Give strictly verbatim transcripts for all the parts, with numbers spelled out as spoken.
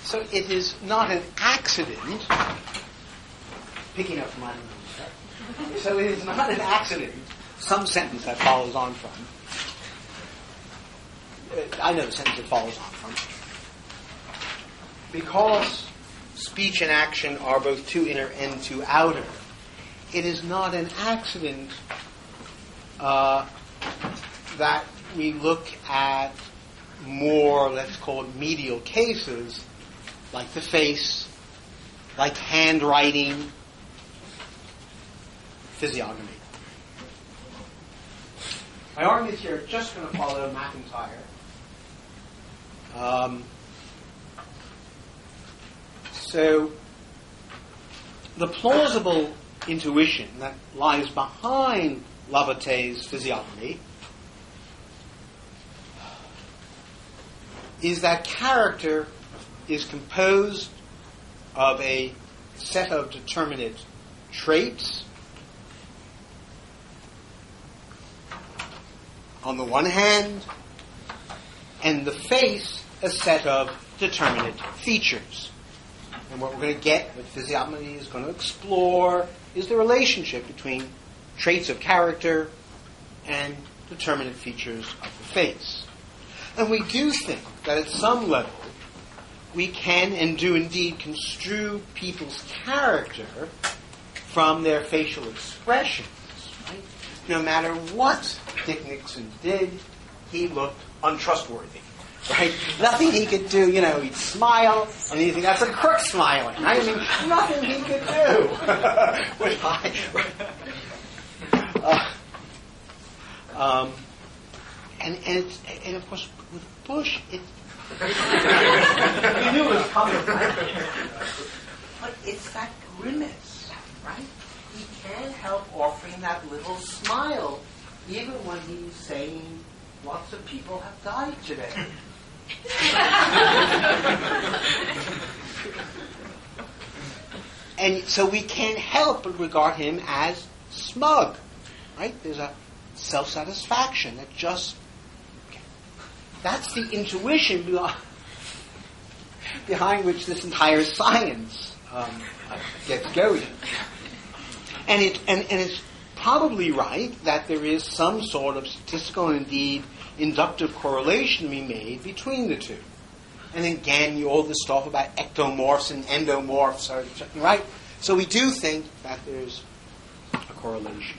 So it is not an accident, picking up from my notes, so it is not an accident, some sentence that follows on from, uh, I know the sentence it follows on from, because speech and action are both too inner and too outer, it is not an accident uh, that we look at more, let's call it medial cases, like the face, like handwriting, physiognomy. My arguments here are just going to follow McIntyre. Um, so, the plausible intuition that lies behind Lavater's physiognomy is that character is composed of a set of determinate traits on the one hand, and the face a set of determinate features. And what we're going to get, what physiognomy is going to explore, is the relationship between traits of character and determinate features of the face. And we do think that at some level we can and do indeed construe people's character from their facial expressions. Right? No matter what Dick Nixon did, he looked untrustworthy. Right? Nothing he could do, you know, he'd smile, and you think that's a crook smiling. Right? I mean, nothing he could do. With I, uh, um, and, and, it's, and of course, with Bush, it, you knew it was coming, right? But it's that grimace, right? He can't help offering that little smile, even when he's saying, lots of people have died today. And so we can't help but regard him as smug, right? There's a self-satisfaction that just, okay. That's the intuition behind, behind which this entire science um, gets going. And, it, and, and it's probably right that there is some sort of statistical and indeed inductive correlation to be made between the two. And again, you all this stuff about ectomorphs and endomorphs, are, right? So we do think that there's a correlation.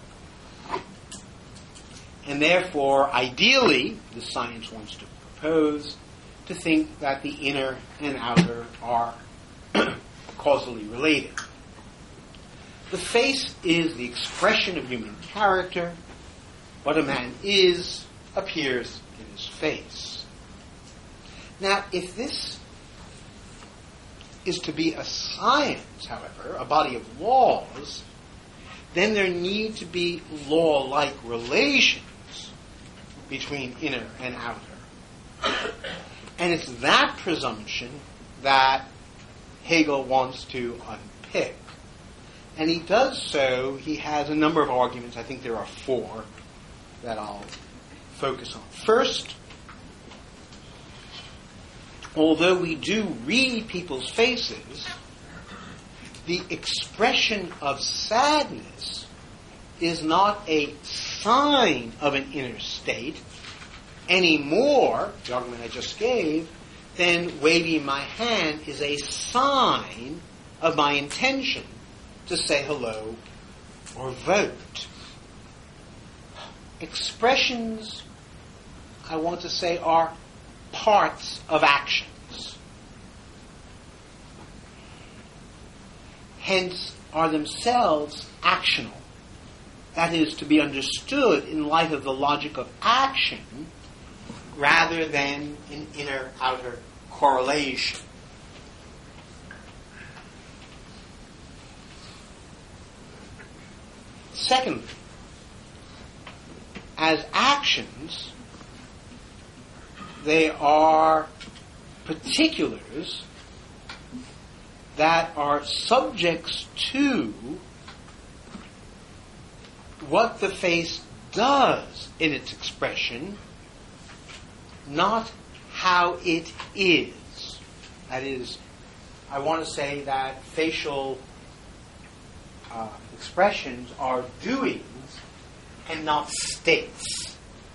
And therefore, ideally, the science wants to propose to think that the inner and outer are causally related. The face is the expression of human character. What a man is appears in his face. Now, if this is to be a science, however, a body of laws, then there need to be law-like relations between inner and outer. And it's that presumption that Hegel wants to unpick. And he does so, he has a number of arguments, I think there are four, that I'll focus on. First, although we do read people's faces, the expression of sadness is not a sign of an inner state any more, the argument I just gave, than waving my hand is a sign of my intention to say hello or vote. Expressions, I want to say, are parts of actions. Hence, are themselves actional. That is to be understood in light of the logic of action rather than an inner-outer correlation. Secondly, as actions, they are particulars that are subjects to what the face does in its expression, not how it is. That is, I want to say that facial uh, expressions are doings and not states.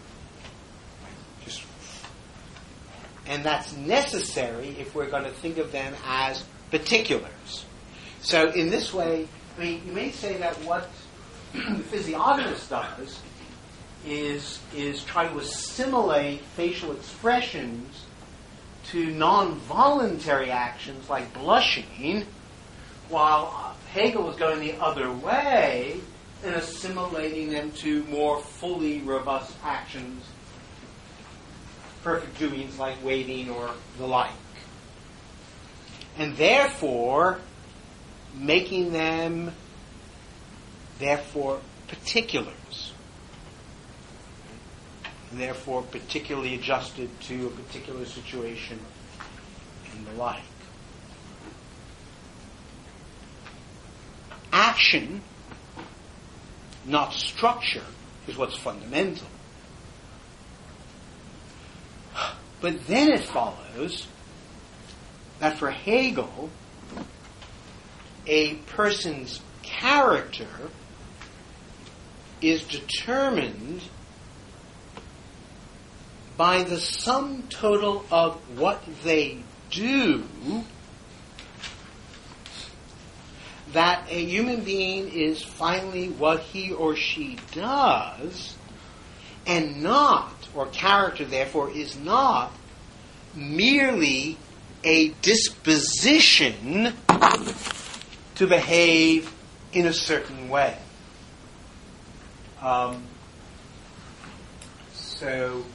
Just, and that's necessary if we're going to think of them as particulars. So in this way, I mean, you may say that what the physiognomist does is, is try to assimilate facial expressions to non-voluntary actions like blushing, while Hegel is going the other way and assimilating them to more fully robust actions, perfect doings like waving or the like. And therefore, making them, therefore, particulars. And therefore, particularly adjusted to a particular situation and the like. Action, not structure, is what's fundamental. But then it follows that for Hegel, a person's character is determined by the sum total of what they do, that a human being is finally what he or she does, and not, or character therefore is not merely a disposition to behave in a certain way. Um, so,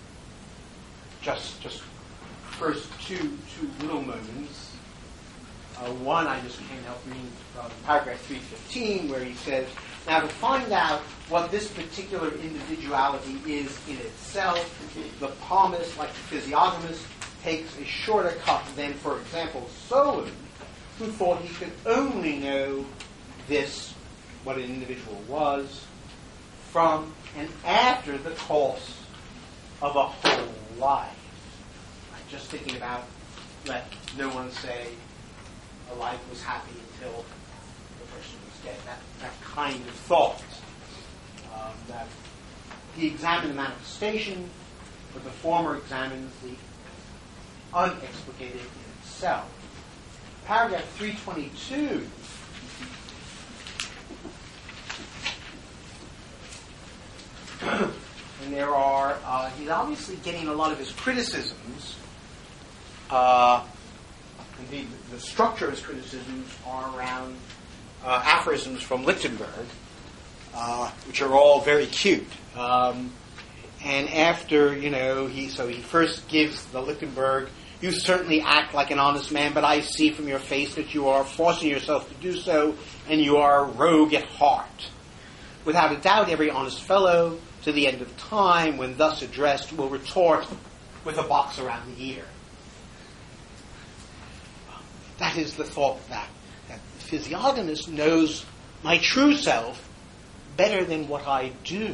just just first two two little moments. Uh, one I just can't help reading from paragraph three fifteen, where he says, now to find out what this particular individuality is in itself, the palmist, like the physiognomist, takes a shorter cut than, for example, Solon, who thought he could only know this, what an individual was, from and after the course of a whole life. I'm just thinking about, let no one say a life was happy until the person was dead. That, that kind of thought. Um, that he examined the manifestation, but the former examines the unexplicated in itself. Paragraph three twenty-two and there are, uh, he's obviously getting a lot of his criticisms, uh, indeed the structure of his criticisms are around uh, aphorisms from Lichtenberg, uh, which are all very cute. Um, and after, you know, he so he first gives the Lichtenberg, you certainly act like an honest man, but I see from your face that you are forcing yourself to do so, and you are a rogue at heart. Without a doubt, every honest fellow, to the end of time, when thus addressed, will retort with a box around the ear. That is the thought that, that the physiognomist knows my true self better than what I do.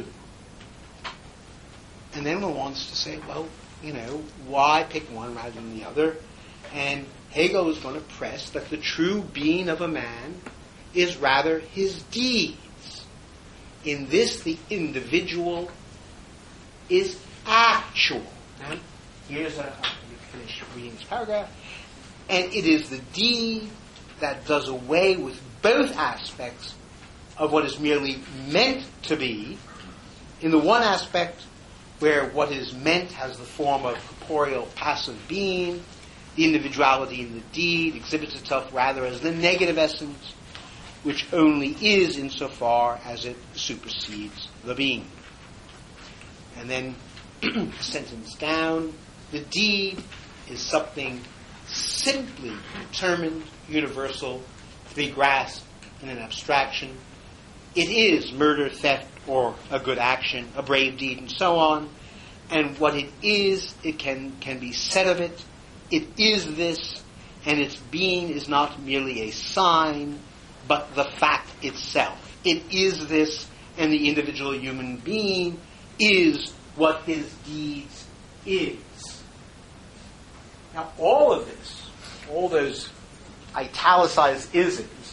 And then one wants to say, well, you know, why pick one rather than the other? And Hegel is going to press that the true being of a man is rather his deeds. In this, the individual is actual. Now, here's a, you finish reading this paragraph. And it is the deed that does away with both aspects of what is merely meant to be. In the one aspect, where what is meant has the form of corporeal passive being, the individuality in the deed exhibits itself rather as the negative essence, which only is insofar as it supersedes the being. And then, a sentence down, the deed is something simply determined, universal, to be grasped in an abstraction. It is murder, theft, or a good action, a brave deed, and so on. And what it is, it can, can be said of it. It is this, and its being is not merely a sign, but the fact itself. It is this, and the individual human being is what his deeds is. Now, all of this all those italicized isms.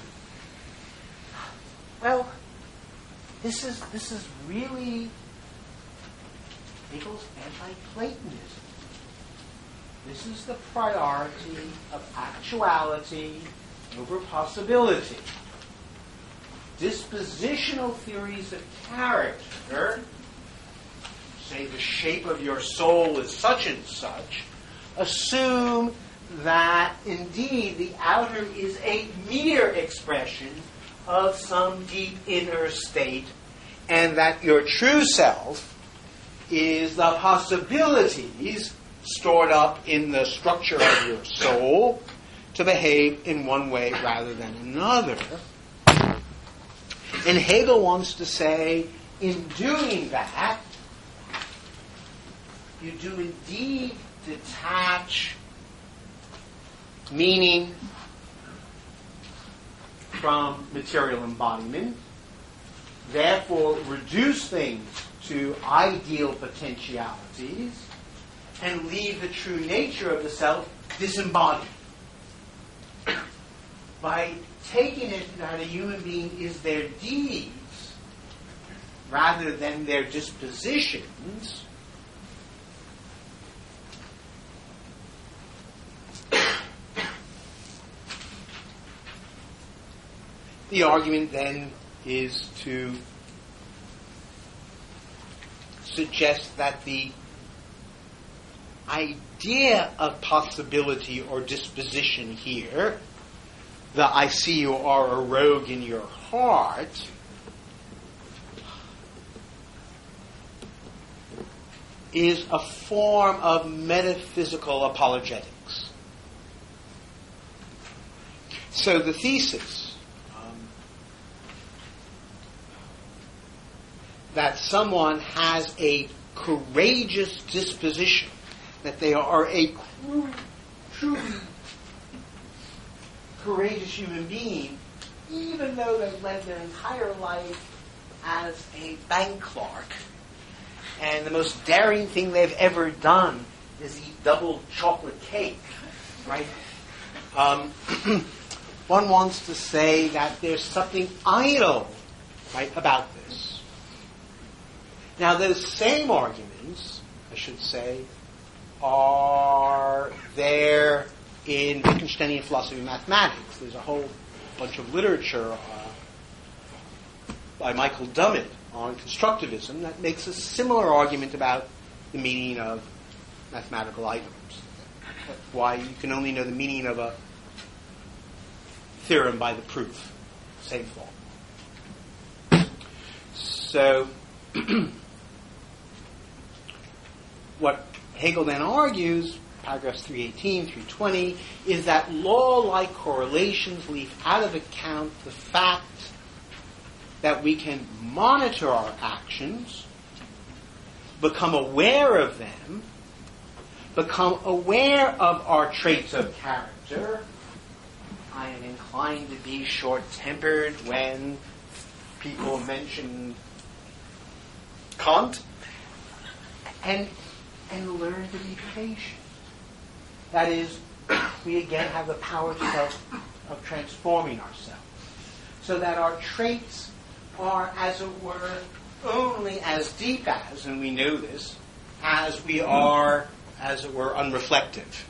Well, this is this is really Hegel's anti-Platonism. This is the priority of actuality over possibility. Dispositional theories of character, say the shape of your soul is such and such, assume that indeed the outer is a mere expression of some deep inner state, and that your true self is the possibilities stored up in the structure of your soul to behave in one way rather than another. And Hegel wants to say, in doing that, you do indeed detach meaning from material embodiment, therefore reduce things to ideal potentialities, and leave the true nature of the self disembodied. By taking it that a human being is their deeds rather than their dispositions, the argument then is to suggest that the idea of possibility or disposition here, the I see you are a rogue in your heart, is a form of metaphysical apologetics. So the thesis um, that someone has a courageous disposition, that they are a truly courageous human being, even though they've led their entire life as a bank clerk, and the most daring thing they've ever done is eat double chocolate cake, right? Um, one wants to say that there's something idle, right, about this. Now, those same arguments, I should say, are there in Wittgensteinian philosophy of mathematics. There's a whole bunch of literature uh, by Michael Dummett on constructivism that makes a similar argument about the meaning of mathematical items. Why you can only know the meaning of a theorem by the proof. Same thought. So, what Hegel then argues, paragraphs three eighteen through twenty, is that law-like correlations leave out of account the fact that we can monitor our actions, become aware of them, become aware of our traits of character. I am inclined to be short-tempered when people mention Kant, and and learn to be patient. That is, we again have the power of, of transforming ourselves, so that our traits are, as it were, only as deep as, and we know this, as we are, as it were, unreflective.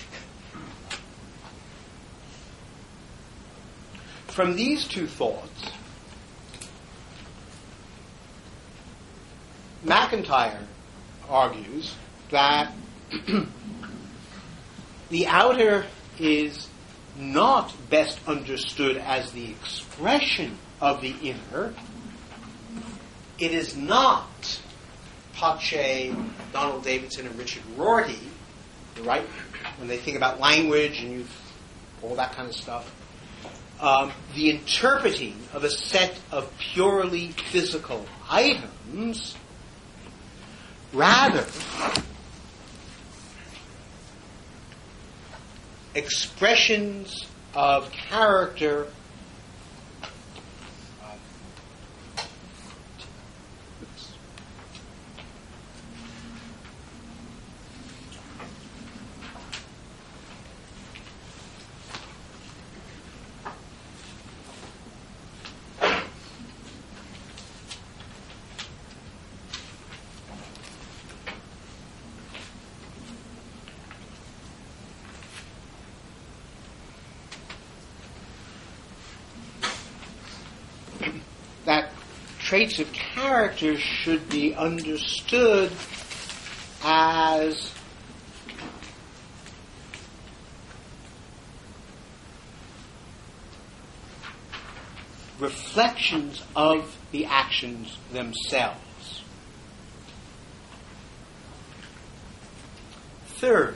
From these two thoughts, MacIntyre argues that the outer is not best understood as the expression of the inner. It is not Pache, Donald Davidson, and Richard Rorty, right? When they think about language and you've, all that kind of stuff. Um, the interpreting of a set of purely physical items, rather expressions of character traits of character should be understood as reflections of the actions themselves. Third,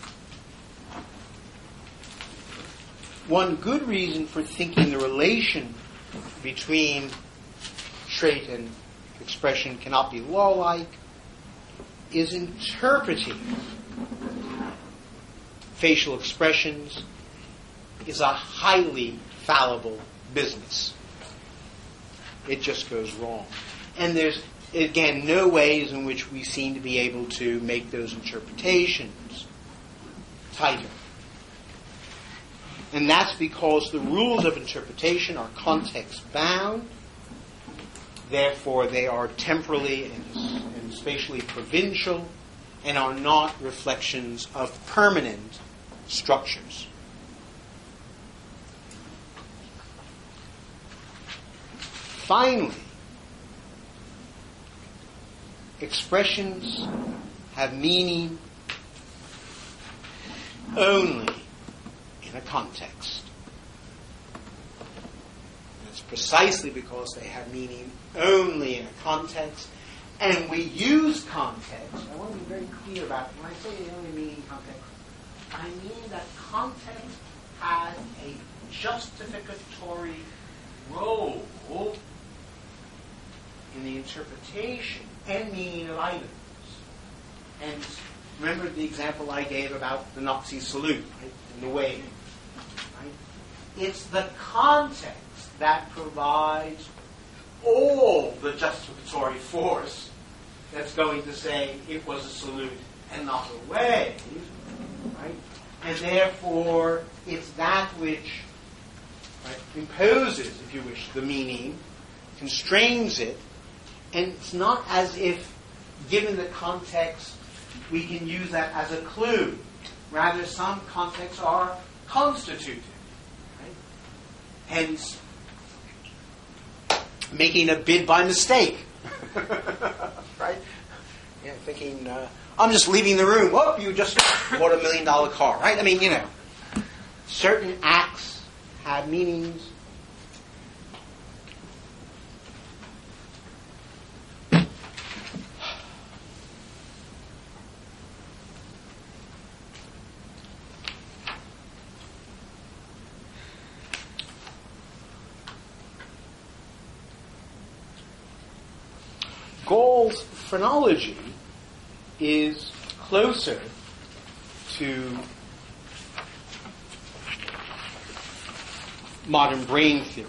one good reason for thinking the relation between trait and expression cannot be law-like is interpreting facial expressions is a highly fallible business. It just goes wrong. And there's, again, no ways in which we seem to be able to make those interpretations tighter. And that's because the rules of interpretation are context-bound. Therefore, they are temporally and, and spatially provincial and are not reflections of permanent structures. Finally, expressions have meaning only in a context. That's precisely because they have meaning only in a context, and we use context. I want to be very clear about it. When I say they only mean in context, I mean that context has a justificatory role in the interpretation and meaning of items. And remember the example I gave about the Nazi salute, right? And the wave. Right? It's the context that provides all the justificatory force that's going to say it was a salute and not a wave. Right? And therefore, it's that which, right, imposes, if you wish, the meaning, constrains it, and it's not as if, given the context, we can use that as a clue. Rather, some contexts are constituted. Right? Hence, making a bid by mistake. Right? Yeah, thinking, uh, I'm just leaving the room. Whoop, you just bought a million dollar car. Right? I mean, you know, certain acts have meanings. Gall's phrenology is closer to modern brain theory.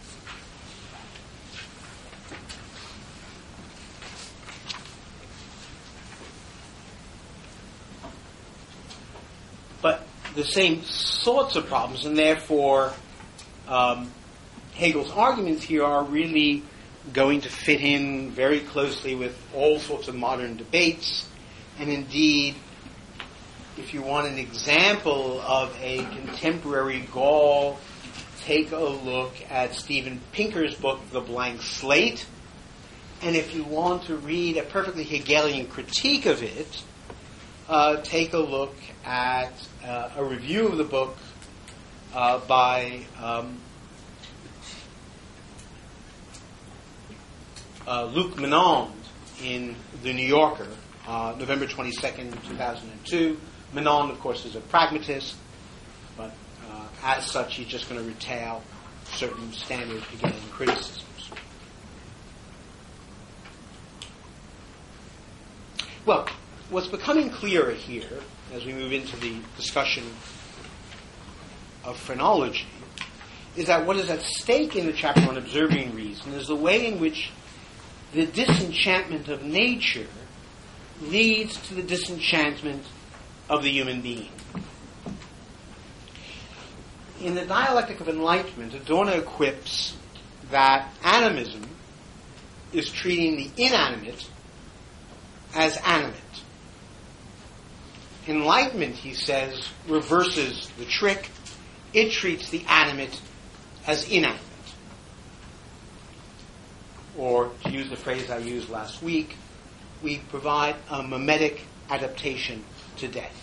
But the same sorts of problems, and therefore um, Hegel's arguments here are really going to fit in very closely with all sorts of modern debates. And indeed, if you want an example of a contemporary Gall, take a look at Steven Pinker's book, The Blank Slate. And if you want to read a perfectly Hegelian critique of it, uh, take a look at uh, a review of the book uh, by um, Uh, Luc Menand in The New Yorker, uh, November twenty-second, two thousand two. Menand, of course, is a pragmatist, but uh, as such, he's just going to retail certain standard Hegelian criticisms. Well, what's becoming clearer here, as we move into the discussion of phrenology, is that what is at stake in the chapter on observing reason is the way in which the disenchantment of nature leads to the disenchantment of the human being. In the Dialectic of Enlightenment, Adorno quips that animism is treating the inanimate as animate. Enlightenment, he says, reverses the trick. It treats the animate as inanimate. or to use the phrase I used last week, we provide a mimetic adaptation to death.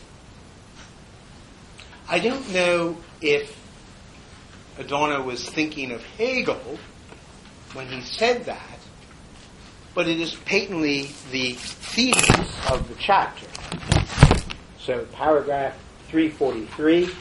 I don't know if Adorno was thinking of Hegel when he said that, but it is patently the thesis of the chapter. So, paragraph three forty-three.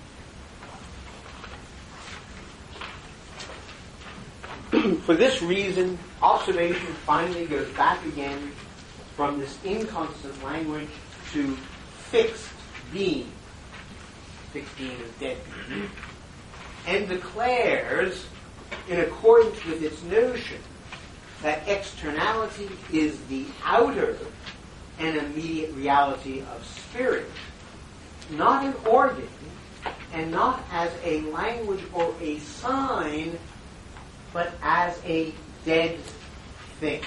For this reason, observation finally goes back again from this inconstant language to fixed being. Fixed being is dead being. And declares, in accordance with its notion, that externality is the outer and immediate reality of spirit, not an organ, and not as a language or a sign, but as a dead thing.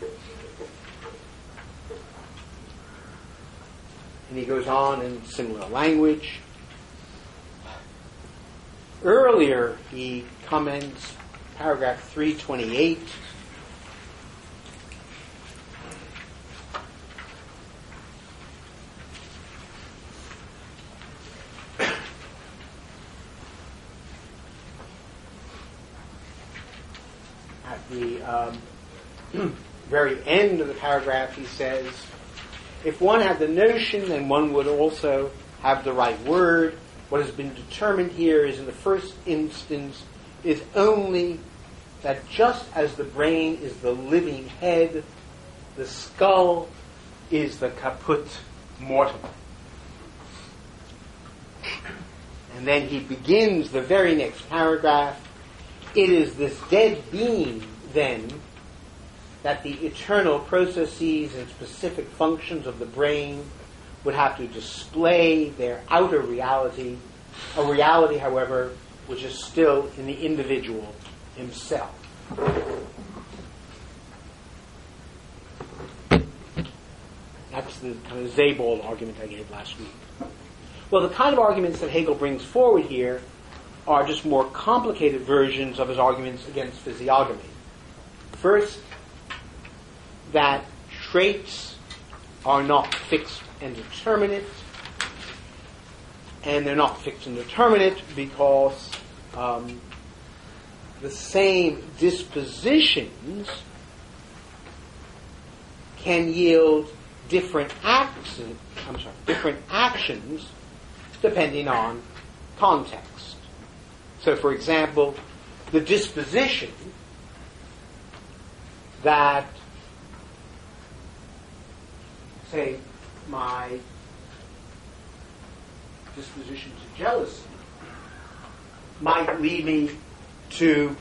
And he goes on in similar language. Earlier, he comments, paragraph three twenty-eight, at the um, very end of the paragraph, he says, if one had the notion, then one would also have the right word. What has been determined here is, in the first instance, is only that just as the brain is the living head, the skull is the caput mortuum. And then he begins the very next paragraph. It is this dead being, then, that the eternal processes and specific functions of the brain would have to display their outer reality, a reality, however, which is still in the individual himself. That's the kind of Sebald argument I gave last week. Well, the kind of arguments that Hegel brings forward here are just more complicated versions of his arguments against physiognomy. First, that traits are not fixed and determinate, and they're not fixed and determinate because um, the same dispositions can yield different acts. I'm sorry, different actions depending on context. So, for example, the disposition that, say, my disposition to jealousy might lead me to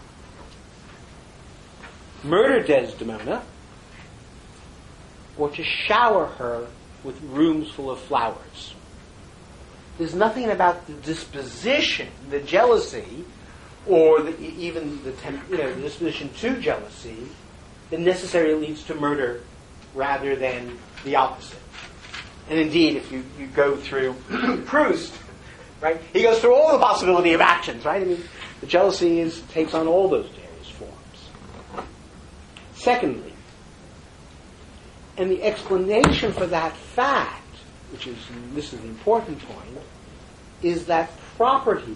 murder Desdemona or to shower her with rooms full of flowers. There's nothing about the disposition, the jealousy, or the, even the, you know, the disposition to jealousy that necessarily leads to murder rather than the opposite. And indeed, if you, you go through Proust, right, he goes through all the possibility of actions, right? I mean, the jealousy is, takes on all those various forms. Secondly, and the explanation for that fact, which is, this is the important point, is that properties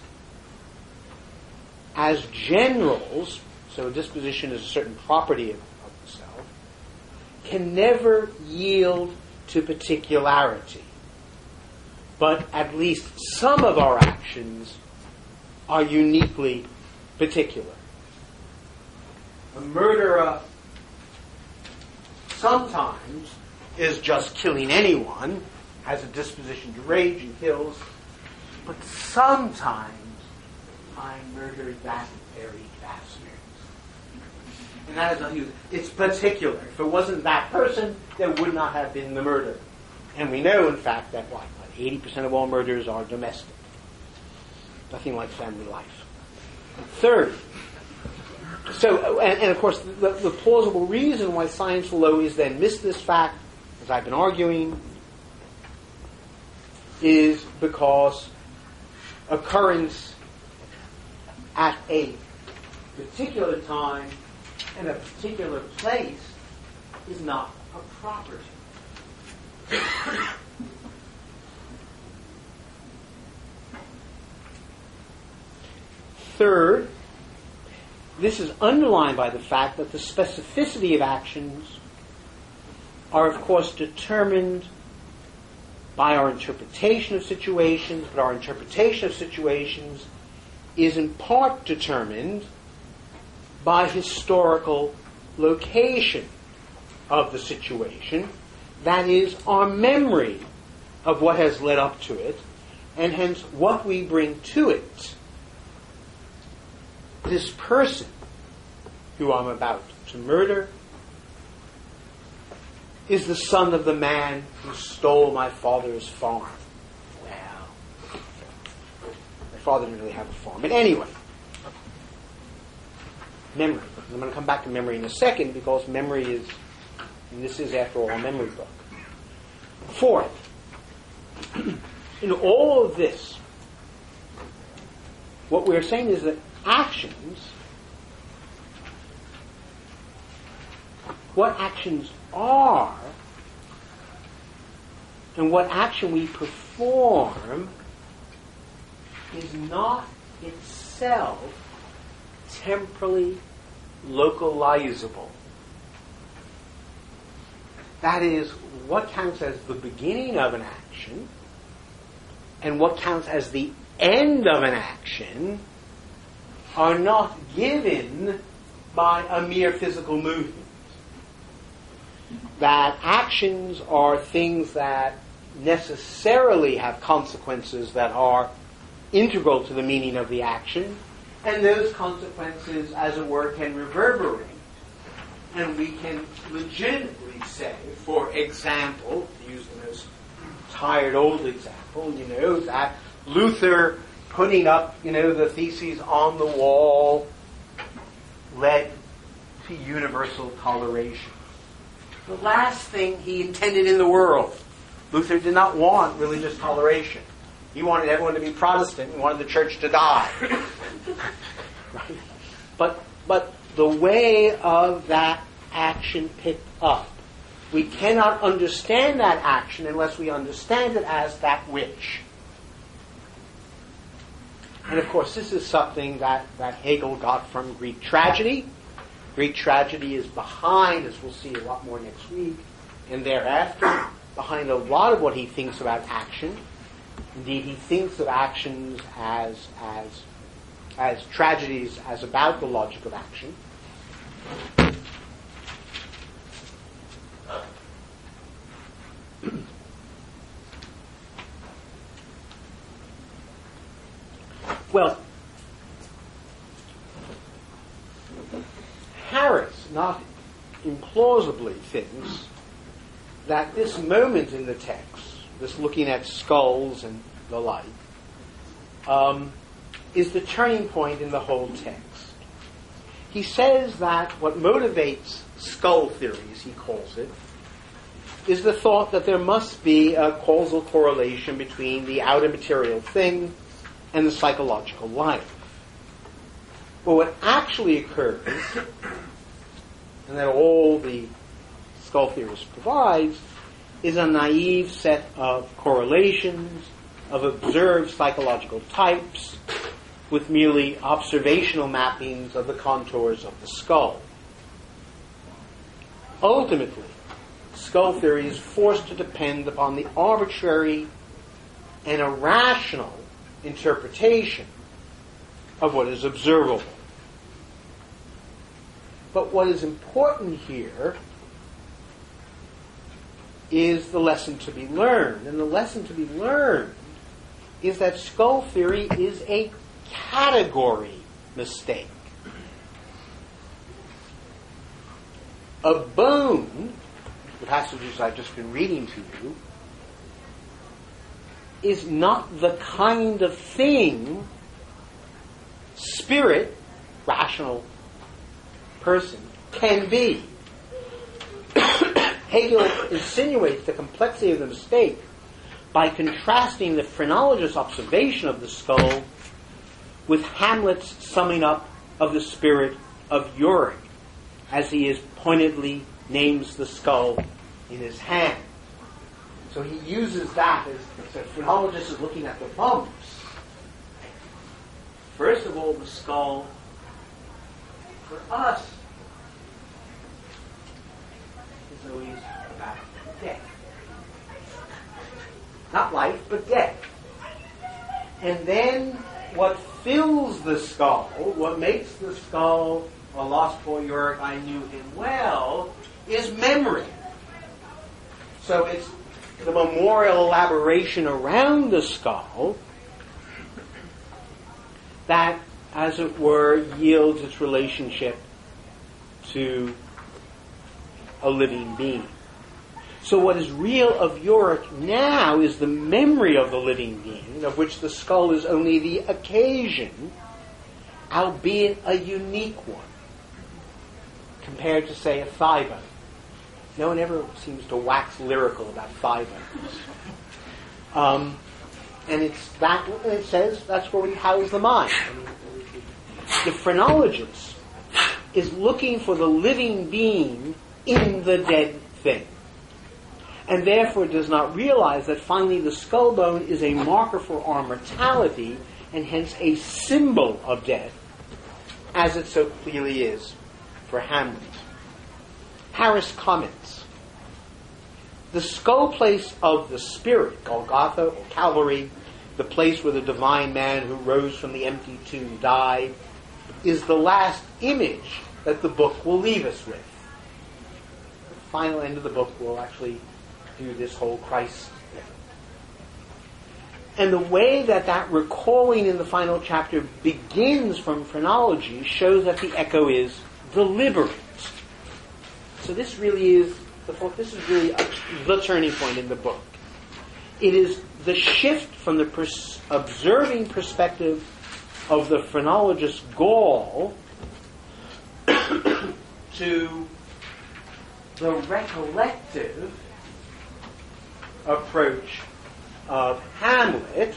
as generals, so a disposition is a certain property of, of the self, can never yield to particularity. But at least some of our actions are uniquely particular. A murderer sometimes is just killing anyone, has a disposition to rage and kills, but sometimes I murdered that very bastard. And that is unusual. It's particular. If it wasn't that person, there would not have been the murder. And we know, in fact, that what, what eighty percent of all murders are domestic. Nothing like family life. Third, so, and, and of course, the, the plausible reason why science will always then miss this fact, as I've been arguing, is because occurrence at a particular time and a particular place is not a property. Third, this is underlined by the fact that the specificity of actions are, of course, determined by our interpretation of situations, but our interpretation of situations is in part determined by historical location of the situation, that is, our memory of what has led up to it, and hence what we bring to it. This person who I'm about to murder is the son of the man who stole my father's farm. Well, my father didn't really have a farm. But anyway, memory. I'm going to come back to memory in a second because memory is, and this is after all a memory book. Fourth, in all of this, what we're saying is that actions, what actions are, and what action we perform is not itself temporally localizable. That is, what counts as the beginning of an action and what counts as the end of an action are not given by a mere physical movement. That actions are things that necessarily have consequences that are integral to the meaning of the action, and those consequences, as it were, can reverberate. And we can legitimately say, for example, to use the most tired old example, you know, that Luther putting up, you know, the theses on the wall led to universal toleration. The last thing he intended in the world. Luther did not want religious toleration. He wanted everyone to be Protestant and wanted the church to die. Right? But but the way of that action picked up, we cannot understand that action unless we understand it as that which. And of course, this is something that, that Hegel got from Greek tragedy. Greek tragedy is behind, as we'll see a lot more next week, and thereafter, behind a lot of what he thinks about action. Indeed, he thinks of actions as as as tragedies, as about the logic of action. Well, Harris not implausibly thinks that this moment in the text, this looking at skulls and the like, um, is the turning point in the whole text. He says that what motivates skull theory, as he calls it, is the thought that there must be a causal correlation between the outer material thing and the psychological life. But what actually occurs, and that all the skull theorists provides, is a naive set of correlations, of observed psychological types, with merely observational mappings of the contours of the skull. Ultimately, skull theory is forced to depend upon the arbitrary and irrational interpretation of what is observable. But what is important here is the lesson to be learned. And the lesson to be learned is that skull theory is a category mistake. A bone, the passages I've just been reading to you, is not the kind of thing spirit, rational person, can be. Hegel insinuates the complexity of the mistake by contrasting the phrenologist's observation of the skull with Hamlet's summing up of the spirit of Yorick. as he is pointedly names the skull in his hand. So he uses that as the phrenologist is looking at the bumps. First of all, the skull for us is always about death. Not life, but death. And then what fills the skull, what makes the skull a lost boy Yorick, I knew him well, is memory. So it's the memorial elaboration around the skull that, as it were, yields its relationship to a living being. So what is real of Yorick now is the memory of the living being, of which the skull is only the occasion, albeit a unique one, compared to, say, a thigh bone. No one ever seems to wax lyrical about thigh bones. Um, and it's that, and it says that's where we house the mind. I mean, the phrenologist is looking for the living being in the dead thing, and therefore does not realize that finally the skull bone is a marker for our mortality, and hence a symbol of death, as it so clearly is for Hamlet. Harris comments, the skull place of the spirit, Golgotha or Calvary, the place where the divine man who rose from the empty tomb died, is the last image that the book will leave us with. The final end of the book will actually do this whole Christ thing. And the way that that recalling in the final chapter begins from phrenology shows that the echo is deliberate. So this really is the this is really a, the turning point in the book. It is the shift from the pers- observing perspective of the phrenologist Gall to the recollective approach of Hamlet,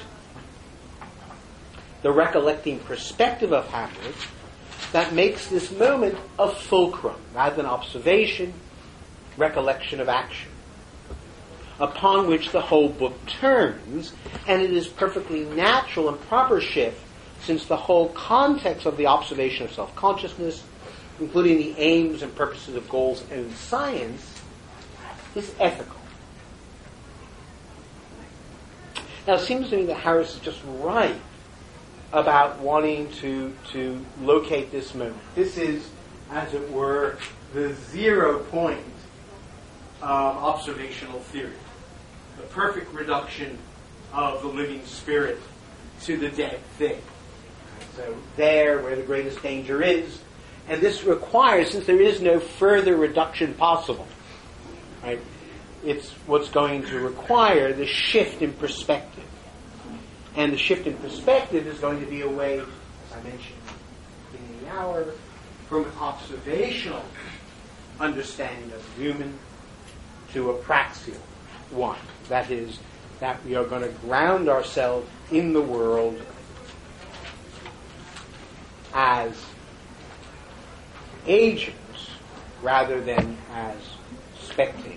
the recollecting perspective of Hamlet, that makes this moment a fulcrum, rather than observation, recollection of action, upon which the whole book turns, and it is perfectly natural and proper shift, since the whole context of the observation of self-consciousness, including the aims and purposes of Gall's own science, is ethical. Now, it seems to me that Harris is just right about wanting to, to locate this moment. This is, as it were, the zero point of observational theory. The perfect reduction of the living spirit to the dead thing. So there, where the greatest danger is. And this requires, since there is no further reduction possible, right, it's what's going to require the shift in perspective. And the shift in perspective is going to be away, as I mentioned in the hour, from an observational understanding of the human to a praxial one. That is, that we are going to ground ourselves in the world as agents rather than as spectators.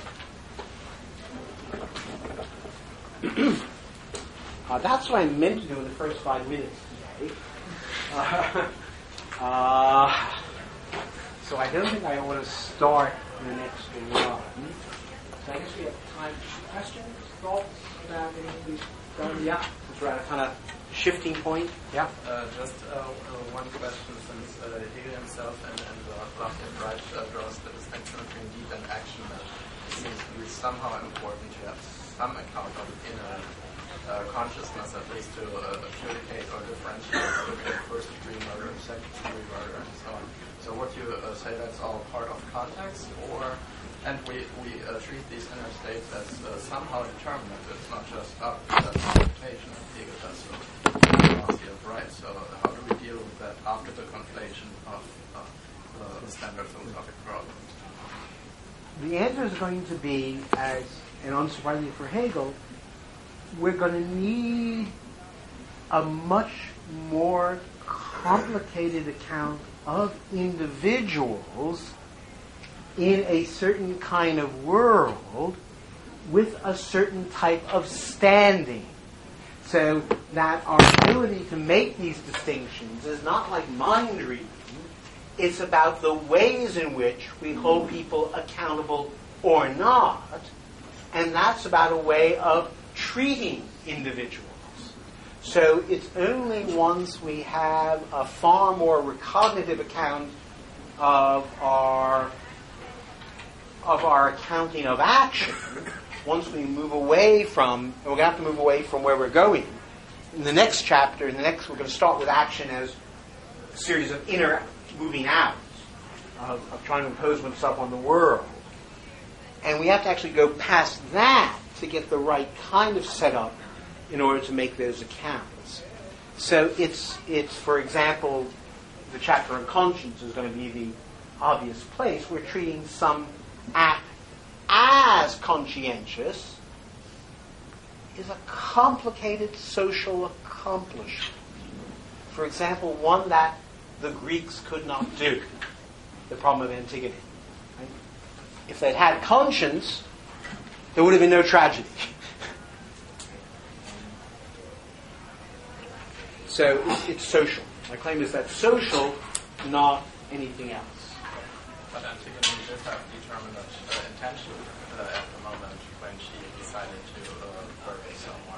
Uh, that's what I meant to do in the first five minutes today. Uh, uh, so I don't think I want to start the next one. So I guess we have time for questions, thoughts about anything we've done. Yeah, it's right, a kind of shifting point. Yeah. Uh, just uh, uh, one question, since uh, Hegel himself and, and uh, Left and Right uh, draws the distinction between deed and action, that seems to be somehow important to have some account of inner Uh, consciousness, at least to uh, adjudicate or differentiate between first degree murder and second degree murder and so on. So would you uh, say that's all part of context, or and we we uh, treat these inner states as uh, somehow determinate? It's not just up to that conflation of Hegel does so philosophy of right. So how do we deal with that after the conflation of uh, the standard philosophic problems? The answer is going to be, as and unsurprisingly for Hegel, we're going to need a much more complicated account of individuals in a certain kind of world with a certain type of standing. So that our ability to make these distinctions is not like mind reading. It's about the ways in which we hold people accountable or not. And that's about a way of treating individuals. So it's only once we have a far more recognitive account of our of our accounting of action, once we move away from, and we're going to have to move away from where we're going. In the next chapter, in the next, we're going to start with action as a series of inner moving out, of, of trying to impose oneself on the world. And we have to actually go past that to get the right kind of setup in order to make those accounts. So it's, it's for example, the chapter on conscience is going to be the obvious place. We're treating some act as conscientious is a complicated social accomplishment. For example, one that the Greeks could not do, the problem of Antigone. Right? If they'd had conscience, there would have been no tragedy. So it's, it's social. My claim is that social, not anything else. But Antigone did have determinate uh, intention uh, at the moment when she decided to uh, work with someone.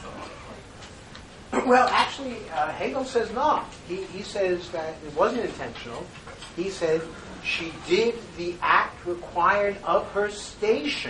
So. Well, actually, uh, Hegel says not. He, he says that it wasn't intentional. He said she did the act required of her station.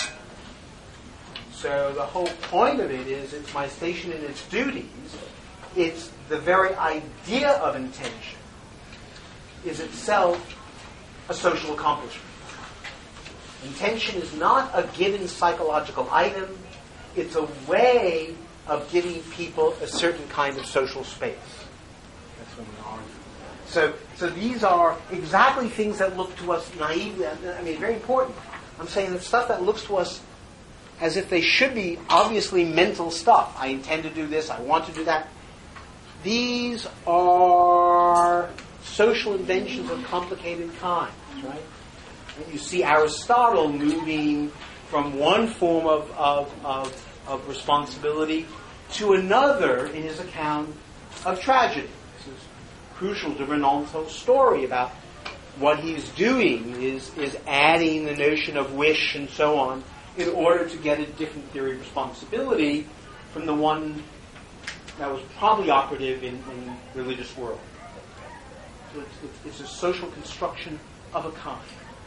So the whole point of it is it's my station and its duties. It's the very idea of intention is itself a social accomplishment. Intention is not a given psychological item. It's a way of giving people a certain kind of social space. That's when we argue. So, so these are exactly things that look to us naively. I mean, very important. I'm saying that stuff that looks to us as if they should be obviously mental stuff. I intend to do this. I want to do that. These are social inventions of complicated kinds, right? And you see Aristotle moving from one form of, of, of, of responsibility to another in his account of tragedy. This is crucial to Renan's whole story about what he's doing is, is adding the notion of wish and so on in order to get a different theory of responsibility from the one that was probably operative in, in the religious world. So it's, it's, it's a social construction of a kind.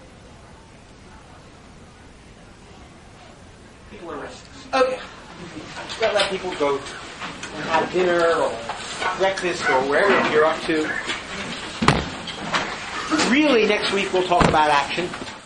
People are restless. Okay. Let, let people go and have dinner or breakfast or wherever you're up to. Really, next week we'll talk about action.